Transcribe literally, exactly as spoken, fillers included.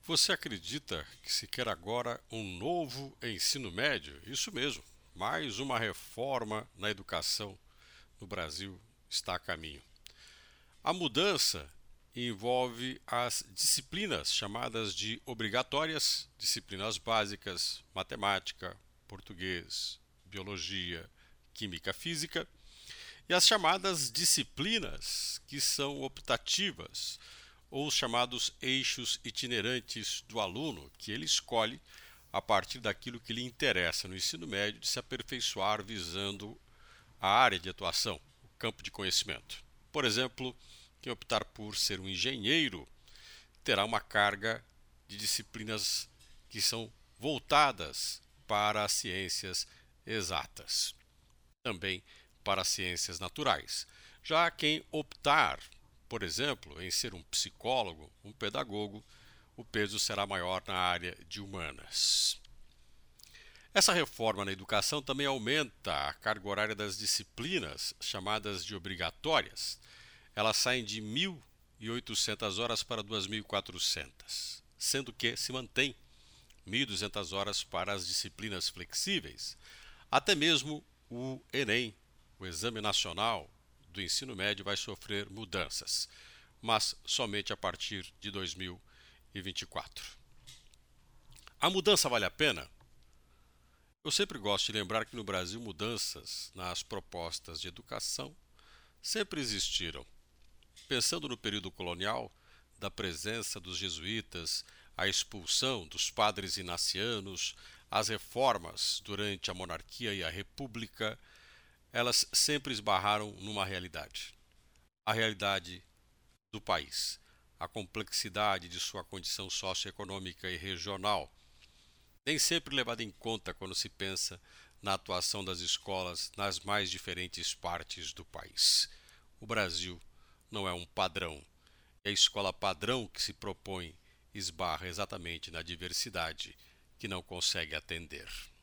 Você acredita que se quer agora um novo ensino médio? Isso mesmo, mais uma reforma na educação no Brasil está a caminho. A mudança envolve as disciplinas chamadas de obrigatórias, disciplinas básicas, matemática, português, biologia, química, física, e as chamadas disciplinas que são optativas, ou os chamados eixos itinerantes do aluno, que ele escolhe a partir daquilo que lhe interessa no ensino médio de se aperfeiçoar visando a área de atuação, o campo de conhecimento. Por exemplo, quem optar por ser um engenheiro terá uma carga de disciplinas que são voltadas para as ciências exatas, também para as ciências naturais. Já quem optar, por exemplo, em ser um psicólogo, um pedagogo, o peso será maior na área de humanas. Essa reforma na educação também aumenta a carga horária das disciplinas chamadas de obrigatórias. Elas saem de mil e oitocentas horas para duas mil e quatrocentas, sendo que se mantém mil e duzentas horas para as disciplinas flexíveis. Até mesmo o Enem, o Exame Nacional do Ensino Médio, vai sofrer mudanças, mas somente a partir de dois mil e vinte e quatro. A mudança vale a pena? Eu sempre gosto de lembrar que no Brasil mudanças nas propostas de educação sempre existiram. Pensando no período colonial, da presença dos jesuítas, a expulsão dos padres inacianos, as reformas durante a monarquia e a república, elas sempre esbarraram numa realidade. A realidade do país, a complexidade de sua condição socioeconômica e regional, nem sempre levada em conta quando se pensa na atuação das escolas nas mais diferentes partes do país. O Brasil não é um padrão, e a escola padrão que se propõe esbarra exatamente na diversidade que não consegue atender.